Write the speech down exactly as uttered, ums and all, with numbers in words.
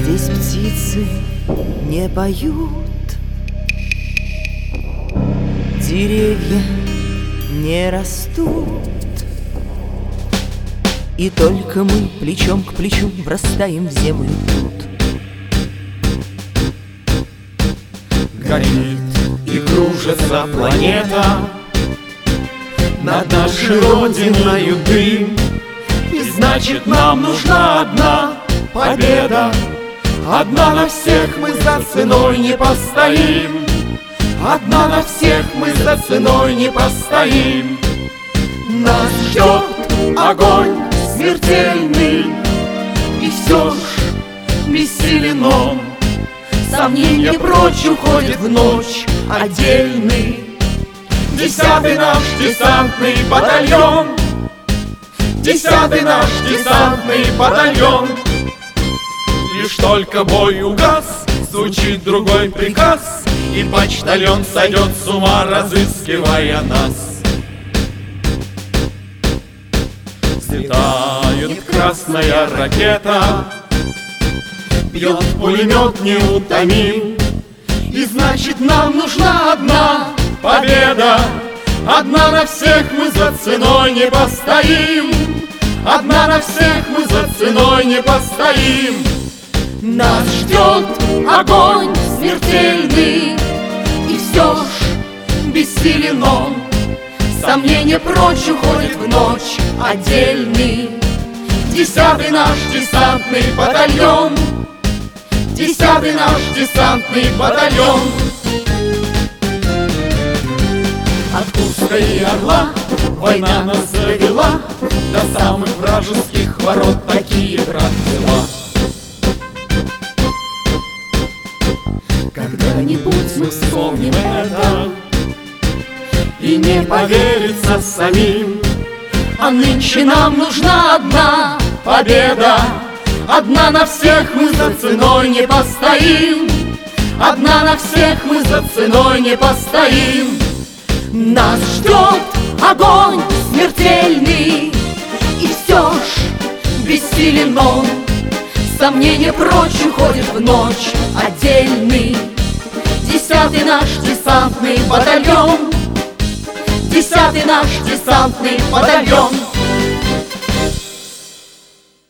Здесь птицы не поют, деревья не растут, и только мы плечом к плечу врастаем в землю тут. Горит и кружится планета, над нашей родиною дым, и значит нам нужна одна победа. Одна на всех мы за ценой не постоим, одна на всех мы за ценой не постоим. Нас ждет огонь смертельный, и все ж бессилен он. Сомнения прочь уходит в ночь отдельный. Десятый наш десантный батальон, десятый наш десантный батальон. Лишь только бой угас, звучит другой приказ, и почтальон сойдет с ума, разыскивая нас. Взлетает красная ракета, бьет пулемет неутомим, и значит нам нужна одна победа. Одна на всех мы за ценой не постоим, одна на всех мы за ценой не постоим. Нас ждет огонь смертельный, и все ж бессилен он. Сомнения прочь уходит в ночь отдельный. Десятый наш десантный батальон, десятый наш десантный батальон. От Курска и Орла война нас завела, до самых вражеских ворот такие, брат, дела. Когда-нибудь мы вспомним это, и не поверится самим. А нынче нам нужна одна победа. Одна на всех мы за ценой не постоим, одна на всех мы за ценой не постоим. Нас ждет огонь смертельный, и все ж бессилен он. Сомнения прочь уходит в ночь отдельный. Десятый наш десантный батальон, десятый наш десантный батальон.